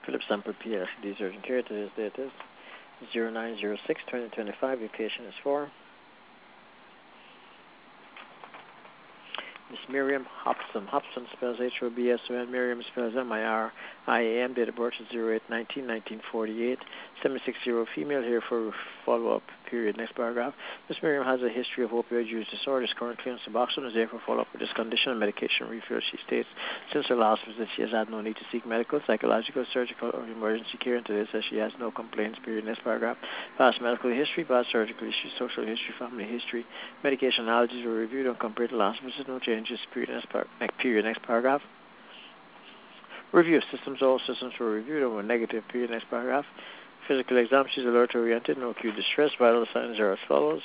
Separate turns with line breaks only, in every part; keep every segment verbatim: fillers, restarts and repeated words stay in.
Philip Sample P L C D Urgent Care. Today's date is zero nine zero six twenty twenty-five. Your patient is for Miss Miriam Hobson. Hobson spells H O B S O N. Miriam spells M I R I A M. Date of birth is zero eight nineteen nineteen forty-eight. seventy-six year old female here for follow-up period. Next paragraph. Miss Miriam has a history of opioid use disorders. Currently on Suboxone, is there for follow-up with this condition and medication refill. She states since her last visit she has had no need to seek medical, psychological, surgical, or emergency care. And today says she has no complaints. Period. Next paragraph. Past medical history, past surgical issues, social history, family history, medication allergies were reviewed and compared to last visit. No changes. Period. Next, par- next period. Next paragraph. Review of systems. All systems were reviewed and were negative. Period. Next paragraph. Physical exam. She's alert oriented. No acute distress. Vital signs are as follows.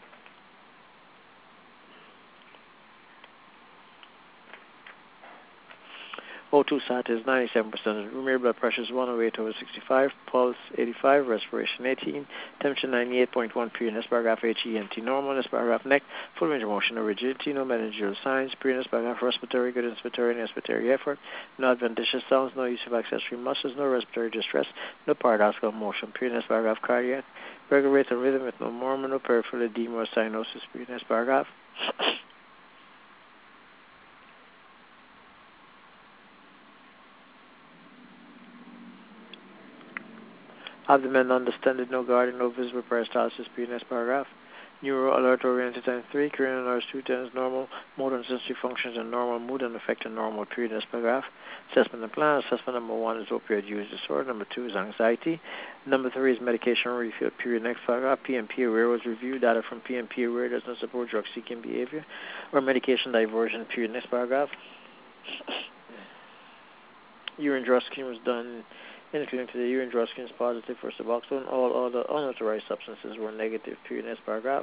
O two sat is ninety-seven percent. Room blood pressure is one oh eight over sixty-five. Pulse eighty-five. Respiration eighteen. Temperature ninety-eight point one. Period. Next paragraph. H E N T normal. Next paragraph. Neck. Full range of motion. No rigidity. No meningeal signs. Period. Next paragraph. Respiratory. Good inspiratory and expiratory effort. No adventitious sounds. No use of accessory muscles. No respiratory distress. No paradoxical motion. Period. Next paragraph. Cardiac. Regular rate and rhythm with no murmur. No peripheral edema or cyanosis. Period. Next paragraph. Abdomen undistended, no guarding, no visible peristalsis. Period. Next paragraph. Neuro alert oriented times three. Cranial nerves two times normal. Motor and sensory functions are normal. Mood and affect are normal. Period. Next paragraph. Assessment and plan. Assessment number one is opioid use disorder. Number two is anxiety. Number three is medication refill. Period. Next paragraph. P M P aware was reviewed. Data from P M P aware does not support drug seeking behavior or medication diversion. Period. Next paragraph. Urine drug screen was done in the clinic today. Urine drug screen is positive for Suboxone. All other unauthorized substances were negative. Period. Next paragraph.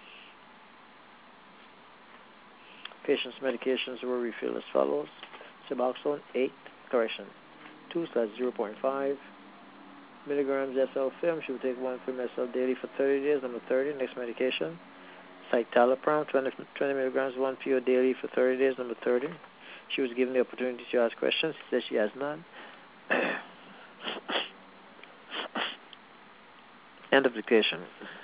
Patient's medications were refilled as follows. Suboxone eight, correction, two slash zero point five milligrams S L film. She will take one film S L daily for thirty days. Number thirty, next medication. Citalopram, twenty, twenty milligrams, one P O daily for thirty days. Number thirty. She was given the opportunity to ask questions. She says she has none. End of dictation.